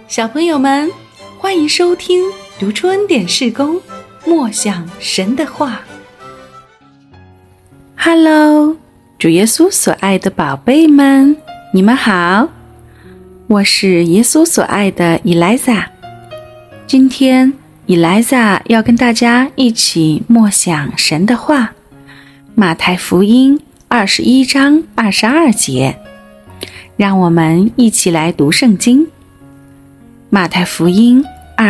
小朋友们，欢迎收听读出恩典事工，默想神的话。Hello， 主耶稣所爱的宝贝们，你们好，我是耶稣所爱的以莱撒。今天以莱撒要跟大家一起默想神的话，马太福音21章22节，让我们一起来读圣经。马太福音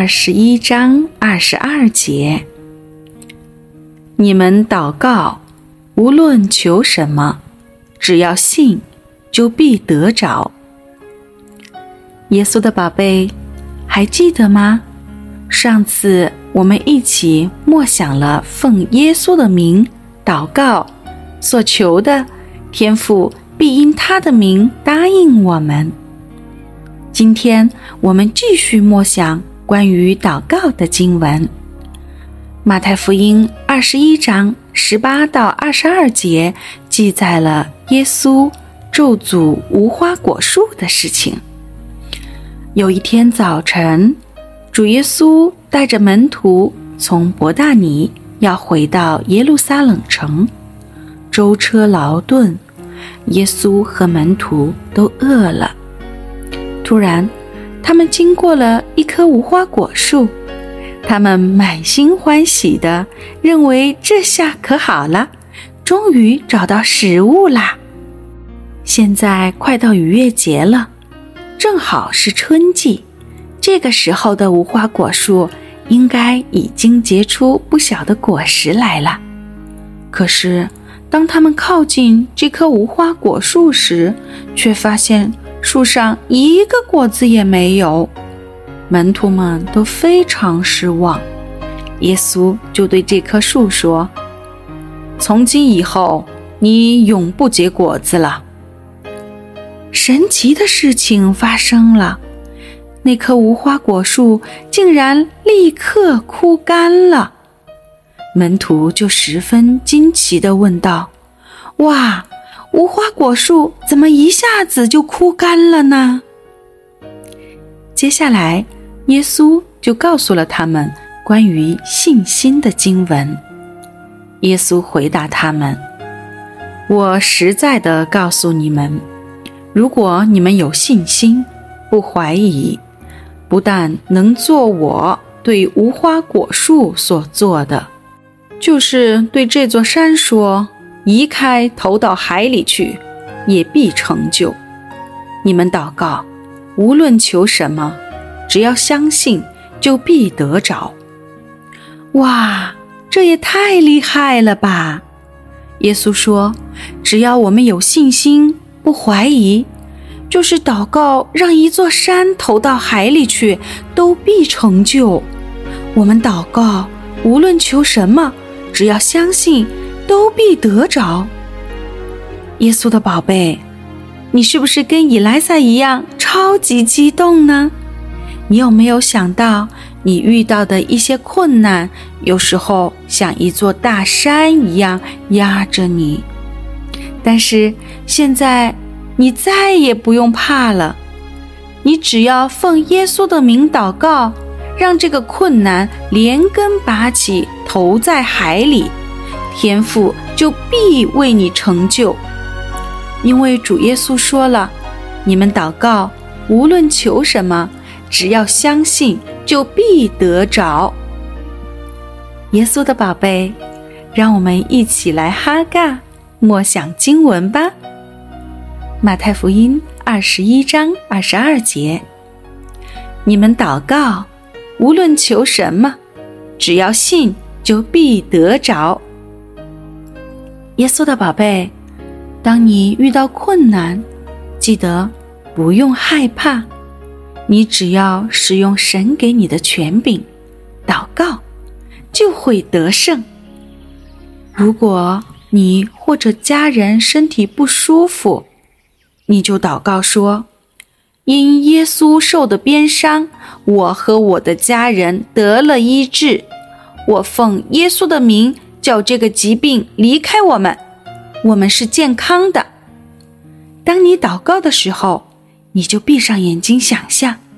21章22节，你们祷告，无论求什么，只要信，就必得着。耶稣的宝贝，还记得吗？上次我们一起默想了奉耶稣的名祷告所求的，天父必因他的名答应我们。今天我们继续默想关于祷告的经文。马太福音21章18到22节记载了耶稣咒诅无花果树的事情。有一天早晨，主耶稣带着门徒从伯大尼要回到耶路撒冷城，舟车劳顿，耶稣和门徒都饿了。突然，他们经过了一棵无花果树，他们满心欢喜地认为这下可好了，终于找到食物啦。现在快到逾越节了，正好是春季，这个时候的无花果树应该已经结出不小的果实来了。可是当他们靠近这棵无花果树时，却发现树上一个果子也没有。门徒们都非常失望，耶稣就对这棵树说：从今以后，你永不结果子了。神奇的事情发生了，那棵无花果树竟然立刻枯干了。门徒就十分惊奇地问道：哇，无花果树怎么一下子就枯干了呢？接下来，耶稣就告诉了他们关于信心的经文。耶稣回答他们：我实在地告诉你们，如果你们有信心，不怀疑，不但能做我对无花果树所做的，就是对这座山说，移开投到海里去，也必成就。你们祷告，无论求什么，只要相信，就必得着。哇，这也太厉害了吧！耶稣说，只要我们有信心，不怀疑，就是祷告让一座山投到海里去，都必成就。我们祷告，无论求什么，只要相信，都必得着。耶稣的宝贝，你是不是跟以莱撒一样超级激动呢？你有没有想到你遇到的一些困难，有时候像一座大山一样压着你，但是现在你再也不用怕了，你只要奉耶稣的名祷告，让这个困难连根拔起，投在海里，天父就必为你成就。因为主耶稣说了，你们祷告，无论求什么，只要相信，就必得着。耶稣的宝贝，让我们一起来哈嘎默想经文吧。马太福音21章22节，你们祷告，无论求什么，只要信，就必得着。耶稣的宝贝，当你遇到困难，记得不用害怕，你只要使用神给你的权柄，祷告，就会得胜。如果你或者家人身体不舒服，你就祷告说，因耶稣受的鞭伤，我和我的家人得了医治，我奉耶稣的名，叫这个疾病离开我们，我们是健康的。当你祷告的时候，你就闭上眼睛想象，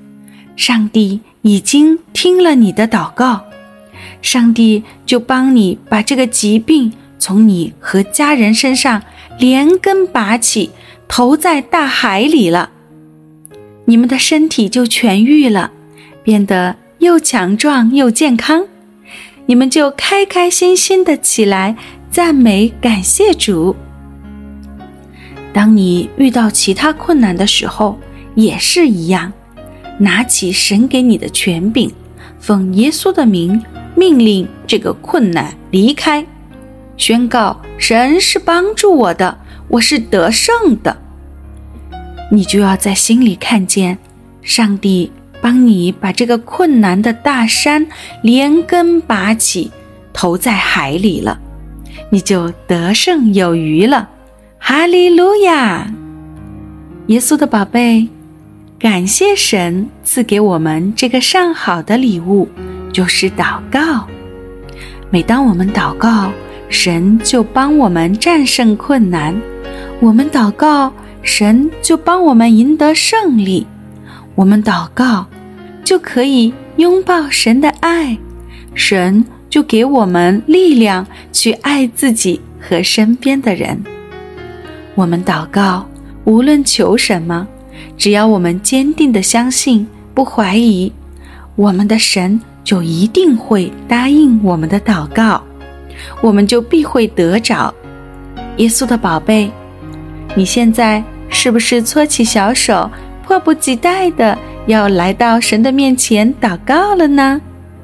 上帝已经听了你的祷告，上帝就帮你把这个疾病从你和家人身上连根拔起，投在大海里了。你们的身体就痊愈了，变得又强壮又健康，你们就开开心心的起来，赞美感谢主。当你遇到其他困难的时候，也是一样，拿起神给你的权柄，奉耶稣的名，命令这个困难离开，宣告神是帮助我的，我是得胜的。你就要在心里看见，上帝帮你把这个困难的大山连根拔起，投在海里了，你就得胜有余了。哈利路亚！耶稣的宝贝，感谢神赐给我们这个上好的礼物，就是祷告。每当我们祷告，神就帮我们战胜困难；我们祷告，神就帮我们赢得胜利；我们祷告，就可以拥抱神的爱，神就给我们力量去爱自己和身边的人。我们祷告，无论求什么，只要我们坚定地相信，不怀疑，我们的神就一定会答应我们的祷告，我们就必会得着。耶稣的宝贝，你现在是不是搓起小手，迫不及待地要来到神的面前祷告了呢？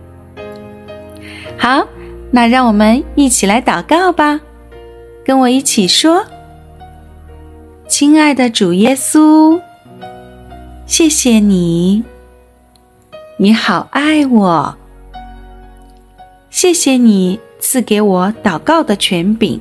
好，那让我们一起来祷告吧。跟我一起说：亲爱的主耶稣，谢谢你，你好爱我，谢谢你赐给我祷告的权柄。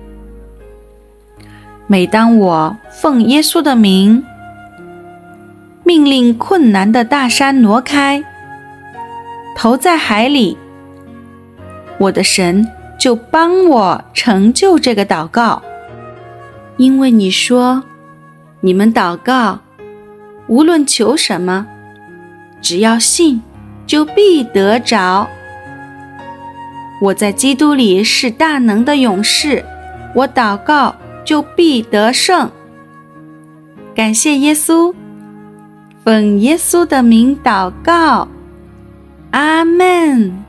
每当我奉耶稣的名，命令困难的大山挪开，投在海里，我的神就帮我成就这个祷告。因为你说，你们祷告，无论求什么，只要信，就必得着。我在基督里是大能的勇士，我祷告就必得胜。感谢耶稣，奉耶稣的名祷告，阿们。